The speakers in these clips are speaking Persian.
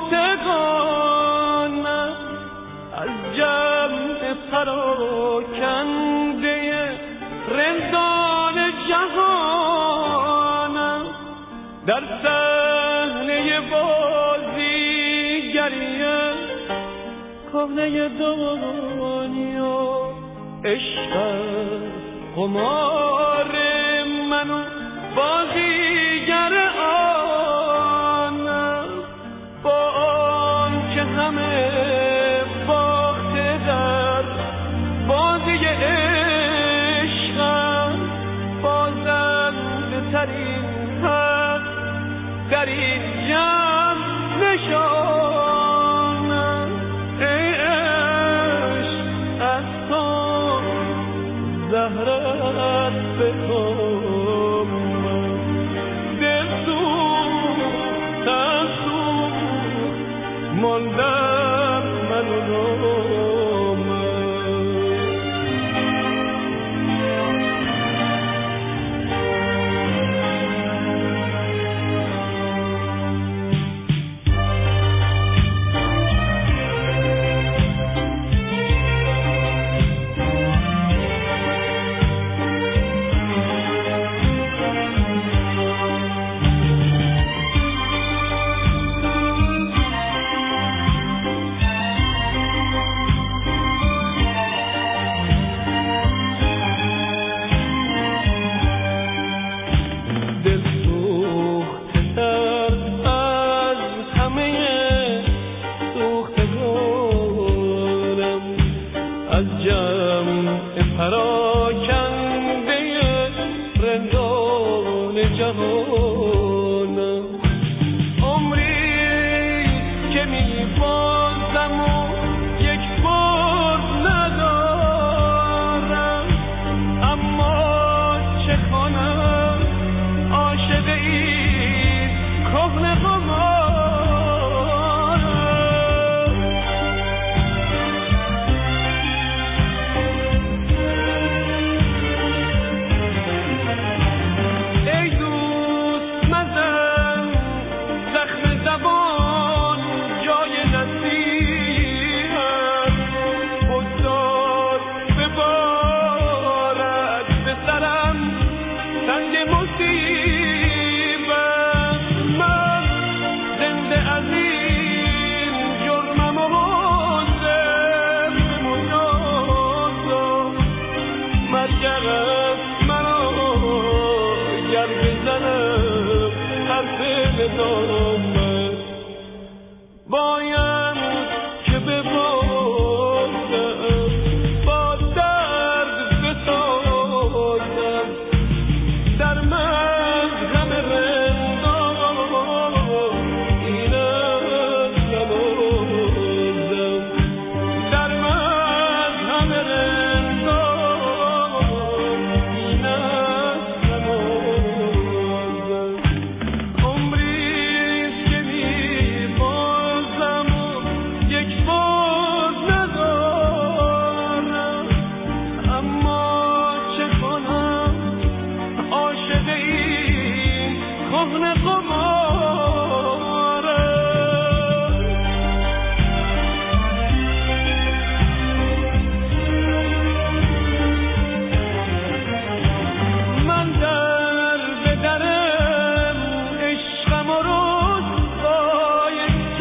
سوختگانم از جمع پراکنده رندان جهانم در صحنه بازیگری کهنه دنیا عشق قمار من و بازیگر آنم با آن که همه باخته در بازی عشقم بازنده ترین حق در این جمع نشانم ای عشق از تو زهرت بخوام دل سوخت از سوخت ماندم من و پراکنده رندان جهانم عمری که می‌بازم و یک بار ندارم اما چه کنم عاشق این کهنه باید که ببازم با درد بسازم در مذهب رندان این است نمازم در مذهب رندان این است نمازم عمریست که می‌بازم و یک بار ندارم اما چه کنم عاشق این کهنه قمارم من در به درم عشقم و رسوای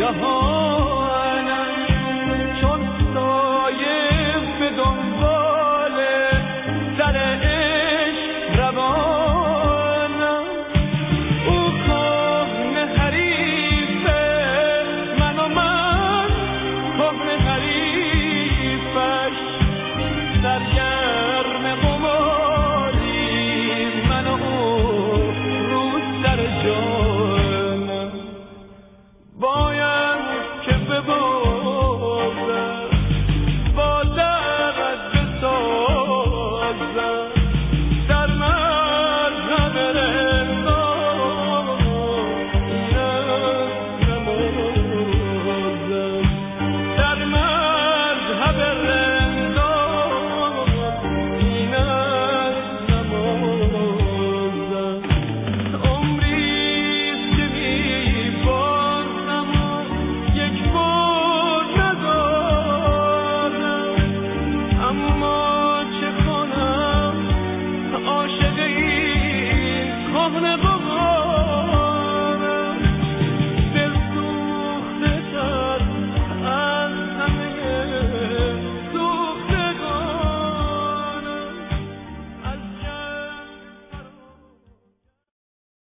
جهانم چون سایه به دنبال سر عشق روانم او کهنه حریفه من و من کهنه حریفش سرگرم قماری من و او رو سر جانم باید که ببازم